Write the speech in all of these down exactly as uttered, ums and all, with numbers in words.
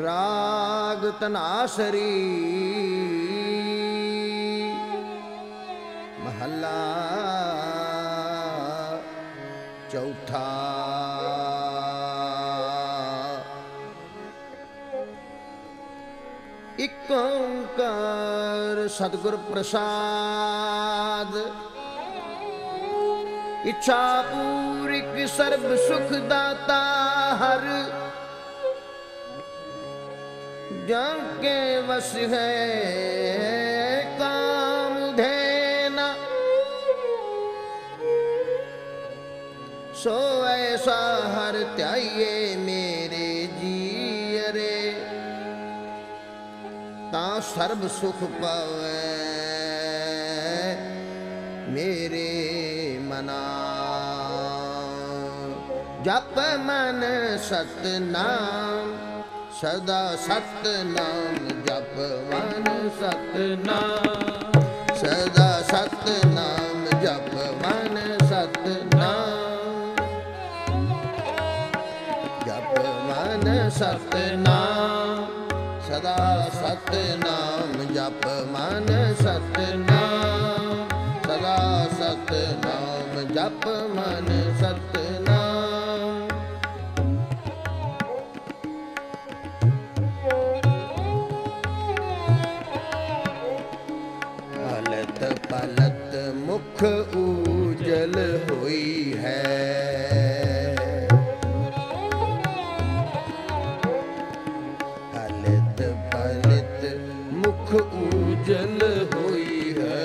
ਰਾਗ ਧਨਾਸਰੀ ਮਹੱਲਾ ਚੌਥਾ। ਇਕ ਓੰਕਾਰ ਸਤਿਗੁਰ ਪ੍ਰਸਾਦ, ਇੱਛਾ ਪੂਰਿਕ ਸਰਬ ਸੁਖ ਦਾਤਾ ਹਰ, ਜਨ ਕੇ ਵਸ ਹੈ ਕਾਮ ਧੇਨਾ, ਸੋ ਐਸਾ ਹਰ ਧਿਆਈਏ ਮੇਰੇ ਜੀਅਰੇ, ਤਾਂ ਸਰਬ ਸੁਖ ਪਾਵੈ ਮੇਰੇ ਮਨਾ। ਜਪ ਮਨ ਸਤਨਾਮ ਸਦਾ ਸਤਨਾਮ, ਜਪ ਮਨ ਸਤਨਾਮ ਸਦਾ ਸਤਨਾਮ, ਜਪ ਮਨ ਸਤਨਾਮ, ਜਪ ਮਨ ਸਤਨਾਮ ਸਦਾ ਸਤਨਾਮ, ਜਪ ਮਨ ਸਤਨਾਮ ਸਦਾ ਸਤਨਾਮ, ਜਪ ਮਨ ਸਤਨਾਮ। ਪਲਤ ਪਲਤ ਮੁਖ ਊਜਲ ਹੋਈ ਹੈ, ਪਲਤ ਪਲਤ ਮੁਖ ਊਜਲ ਹੋਈ ਹੈ,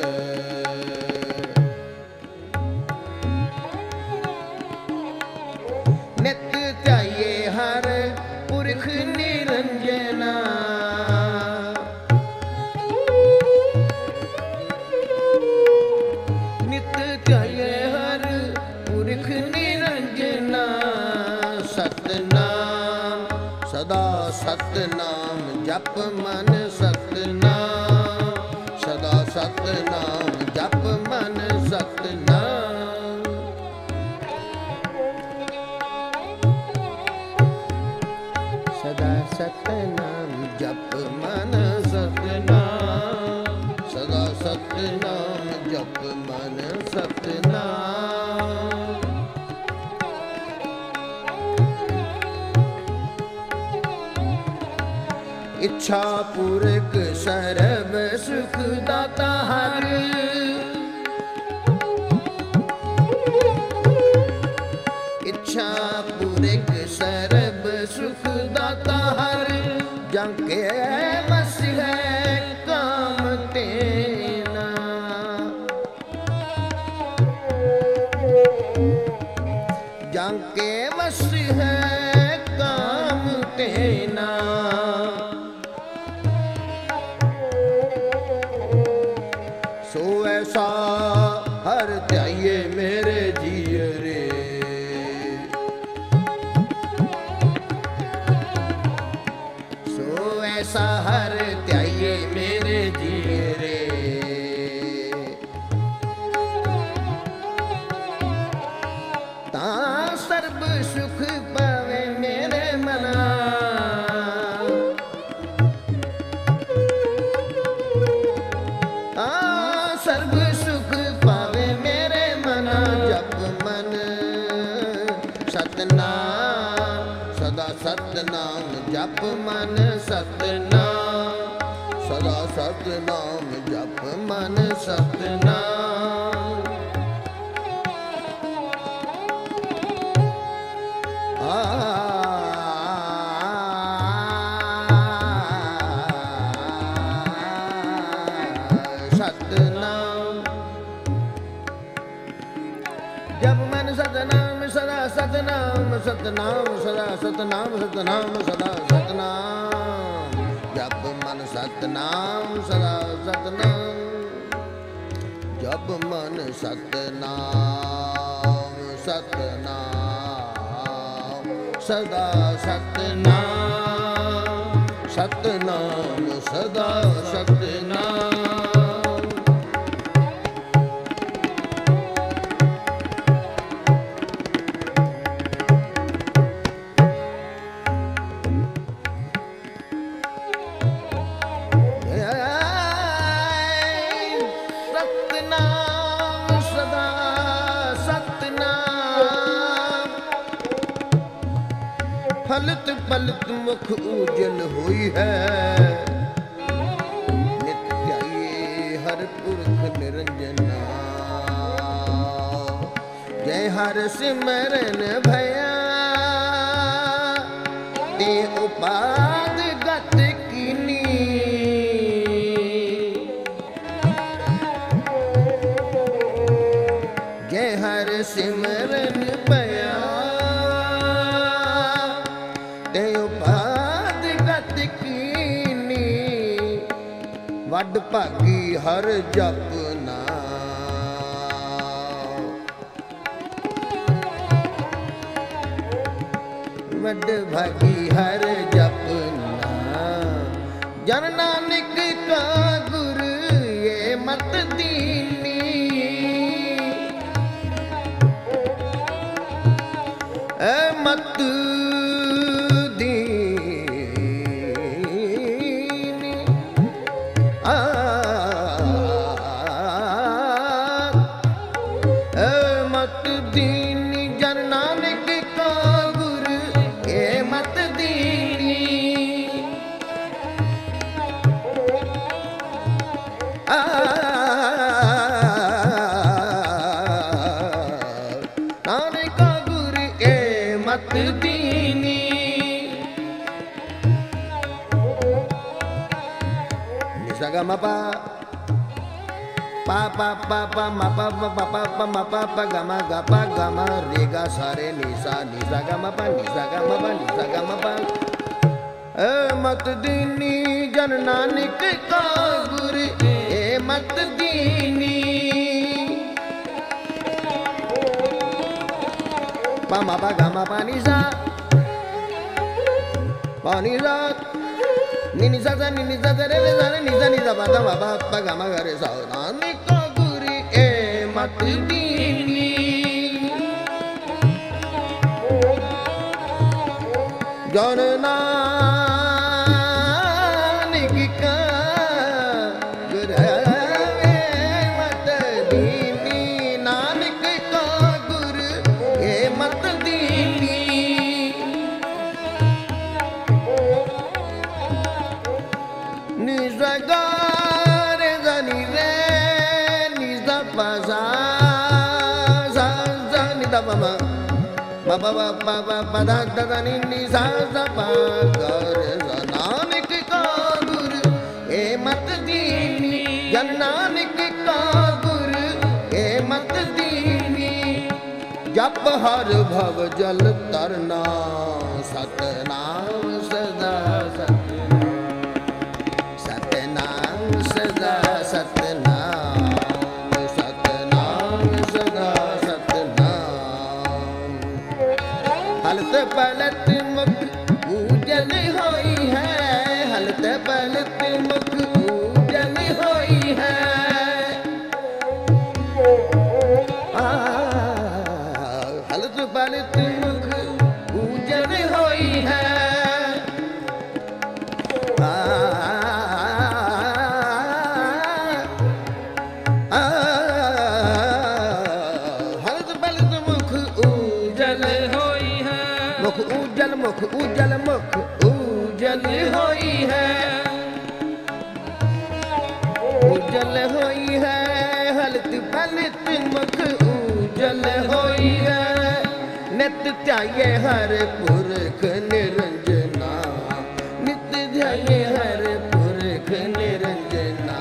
ਨਿਤ ਧਿਆਈਏ ਹਰ ਪੁਰਖ ਨਿਰੰਜਨਾ, ਨਿਤ ਧਿਆਈਏ ਹਰ ਪੁਰਖ ਨਿਰੰਜਨਾ, ਸਤਨਾਮ ਸਦਾ ਸਤਨਾਮ, ਜਪ ਮਨ ਸਤਨਾਮ ਸਦਾ ਸਤਨਾਮ, ਜਪ ਮਨ ਸਤਨਾਮ, ਸਦਾ ਸਤਨਾਮ, ਜਪ ਮਨ ਸਤਨਾਮ ਸਦਾ ਸਤਨਾਮ, ਜਪ ਮਨ ਸਤਨਾਮ। ਇੱਛਾ ਪੂਰਕ ਸਰਬ ਸੁਖ ਦਾਤਾ ਹਰ, ਇੱਛਾ ਪੂਰਕ ਸਰਬ ਸੁਖ ਦਾਤਾ ਹਰ, ਜਨ ਕੇ ਵਸ ਹੈ ਕਾਮ ਤੇਨਾ, ਜਨ ਕੇ ਵਸ ਹੈ ਕਾਮ ਤੇਨਾ, ਸੋ ਐਸਾ ਹਰ ਧਿਆਈਏ ਮੇਰੇ ਜੀਅਰੇ, ਸੋ ਐਸਾ ਹਰ ਧਿਆਈਏ ਮੇਰੇ ਜੀਅਰੇ, ਤਾਂ ਸਰਬ ਸੁਖ ਪਾਵੇ ਮੇਰੇ ਮਨਾ, ਸਰਬ ਸੁਖ ਪਾਵੇ ਮੇਰੇ ਮਨਾ, ਜਪ ਮਨ ਸਤਨਾਮ ਸਦਾ ਸਤਨਾਮ, ਜਪ ਮਨ ਸਤਨਾਮ ਸਦਾ ਸਤਨਾਮ, ਜਪ ਮਨ ਸਤਨਾਮ। ਆ ਸਤਨਾਮ, ਜਪ ਮਨ ਸਤਨਾਮ ਸਦਾ ਸਤਨਾਮ ਸਤਨਾਮ ਸਦਾ ਸਤਨਾਮ ਸਤਨਾਮ ਸਦਾ ਸਤਨਾਮ, ਜਪ ਮਨ ਸਤਨਾਮ ਸਦਾ ਸਤਨਾਮ, ਜਪ ਮਨ ਸਤਨਾਮ ਸਤਨਾਮ ਸਦਾ ਸਤਨਾਮ ਸਤਨਾਮ ਸਦਾ ਸਤਨਾਮ। हलत पलत मुख उजल हुई है। नित्य ध्याये हर पुरख निरंजना, जय हर सिमरन भया ते उपाद गत कीनी। जय हर सिमरन भया ते उपाद गत कीनी। वड भागी हर जपना, वड भागी हर जपना। जन नानक का गुर ये मत दीनी। ए मत दीनी। आ ए मत दीनी। जन नानक का गुर ये मत दीनी। आ नानक का गुर ये मत दीनी। निसा गा मा पा पा पा पा पा मा पा पा पा पा पा मा पा पा गा मा गा पा गा मा रे गा सा रे निसा निसा गा मा पा निसा गा मा पा निसा गा मा पा। ए मत दीनी जन नानक का गुर ए मत दीनी। पा मा पा गा मा पा निसा पा निसा नी निसा सा नी निसा सा रे रे सा रे निसा निसा पा दा मा पा पा गा मा गा रे सा। नानक का गुर ए मत दीनी। जन नानक का गुर ए मत दीनी। नानक का गुर ए मत दीनी। निसा गा रे सा नी रे निसा पा सा सा सा नि दा पा मा मा पा पा पा पा पा दा दा दा नी नी सा सा पा गा रे सा। नानक का गुर ए मत दीनी। जन नानक का गुर ए मत दीनी। जप हर भव जल तरना, सतनाम सदा सतनाम। सतनाम सदा सतनाम। सतनाम सदा सतनाम। हलत पलत मुख उजल होई है। हलत पलत मुख उजल होई है। आ हलत पलत मुख उजल होई है। आ हलत पलत मुख उजल होई है। मुख उजल मुख उजल मुख उजल होई है। उजल होई है। हलत पलत मुख उजल होई है। नित ध्याये हर पुरख निरंजना। नित ध्याये हर पुरख निरंजना।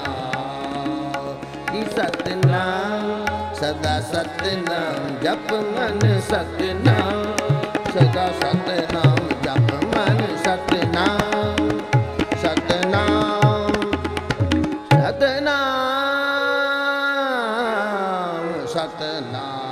सतनाम सदा सतनाम जप मन सतनाम। सदा सतनाम जप मन सतनाम। सतनाम सतनाम सतनाम।